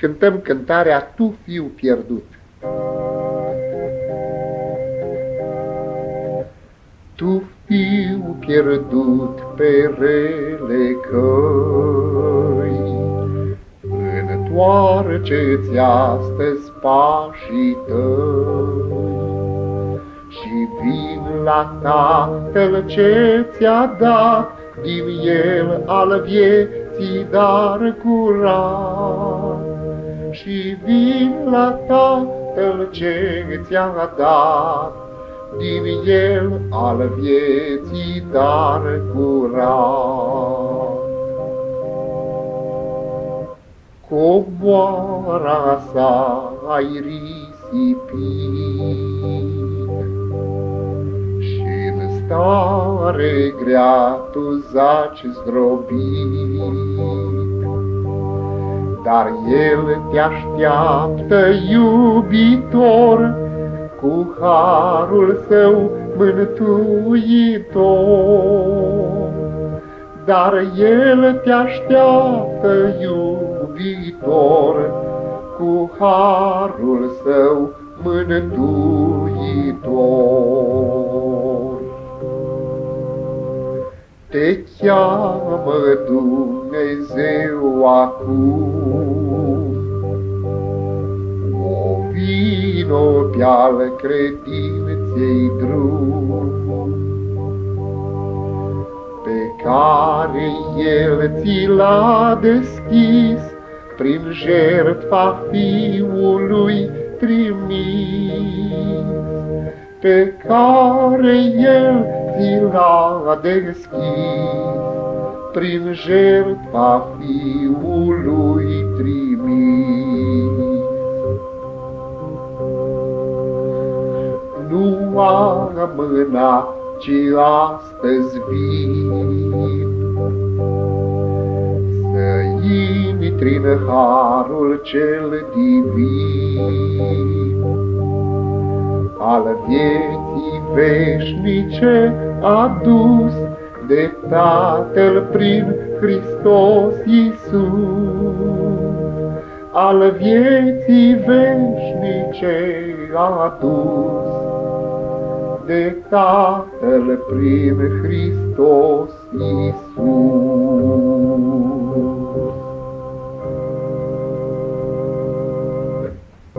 cântăm cântarea Tu, fiu pierdut. Tu, fiu pierdut pe rele căi, întoarce-ți astăzi pașii tăi și vin la Tatăl ce ți-a dat din El al vieții dar curat. Și vin la Tatăl ce ți-a dat din El al vieții dar curat. Comoara sa ai risipit și-n stare grea tu zaci zdrobit, dar El te așteaptă iubitor cu harul Său mântuitor. Dar El te așteaptă iubitor cu harul Său mântuitor. Te cheamă Dumnezeu acum, o vino pe-al credinței drum, pe care El ți l-a deschis prin jertfa Fiului trimis, pe care El ți l-a deschis prin jertfa Fiului trimis. Nu amâna, ci astăzi vin, să intri-n harul cel divin, al vieții veșnice adus de Tatăl prin Hristos Iisus, al vieții veșnice adus de Tatăl prin Hristos Iisus.